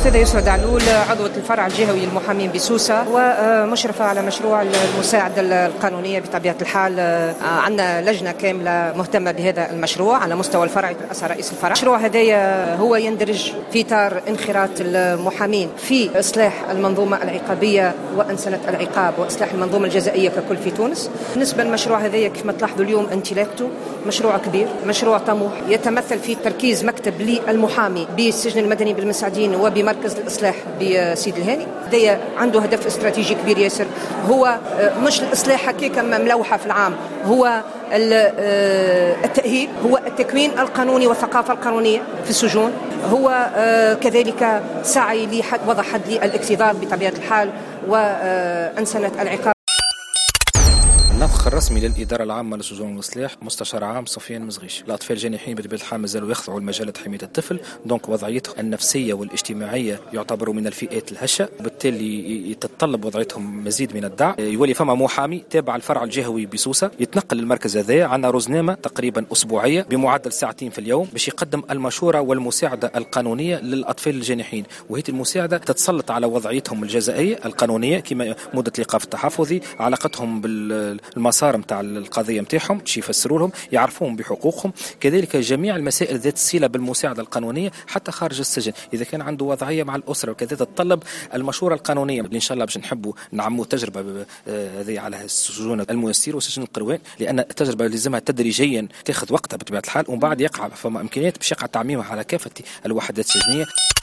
الأستاذة يسرى دعلول، عضوة الفرع الجهوي للمحامين بسوسة ومشرفة على مشروع المساعدة القانونية. بطبيعة الحال عندنا لجنة كاملة مهتمة بهذا المشروع على مستوى الفرع برأس رئيس الفرع. المشروع هذايا هو يندرج في إطار انخراط المحامين في إصلاح المنظومة العقابية وأنسنة العقاب وإصلاح المنظومة الجزائية ككل في تونس. بالنسبة للمشروع هذايا كما تلاحظوا اليوم انطلاقته مشروع كبير، مشروع طموح، يتمثل في تركيز مكتب للمحامي بالسجن المدني بالمساعدين وبمركز الإصلاح بسيد الهاني. هذايا عنده هدف استراتيجي كبير ياسر، هو مش الإصلاح هكاك ملوحة في العام، هو التأهيل، هو التكوين القانوني والثقافة القانونية في السجون، هو كذلك سعي لوضع حد للاكتظاظ بطبيعة الحال وأنسنة العقاب. الناطق الرسمي للإدارة العامة للسجون والإصلاح مستشار عام سفيان مزغيش. الأطفال الجانحين بطبيعة الحال مازالوا يخضعوا لمجالة حماية الطفل، دونك وضعيتهم النفسية والاجتماعية يعتبروا من الفئات الهشة، وبالتالي تتطلب وضعيتهم مزيد من الدعم. يولي فما محامي تابع الفرع الجهوي بسوسة يتنقل للمركز هذا، عندنا روزنامة تقريبا أسبوعية بمعدل ساعتين في اليوم باش يقدم المشورة والمساعدة القانونية للأطفال الجانحين، وهي المساعدة تتسلط على وضعيتهم الجزائية القانونية كما مدة الإيقاف التحفظي، علاقتهم المسار متاع القضية متاعهم، شي يفسروا لهم، يعرفوهم بحقوقهم، كذلك جميع المسائل ذات الصلة بالمساعدة القانونية حتى خارج السجن. إذا كان عنده وضعية مع الأسرة وكذا تتطلب المشورة القانونية، اللي إن شاء الله باش نحبوا نعموا تجربة هذه على السجون الميسير وسجن القروان، لأن التجربة لازمها تدريجيا تاخذ وقتها بطبيعة الحال، ومن بعد يقع فما إمكانيات باش يقع تعميمها على كافة الوحدات السجنية.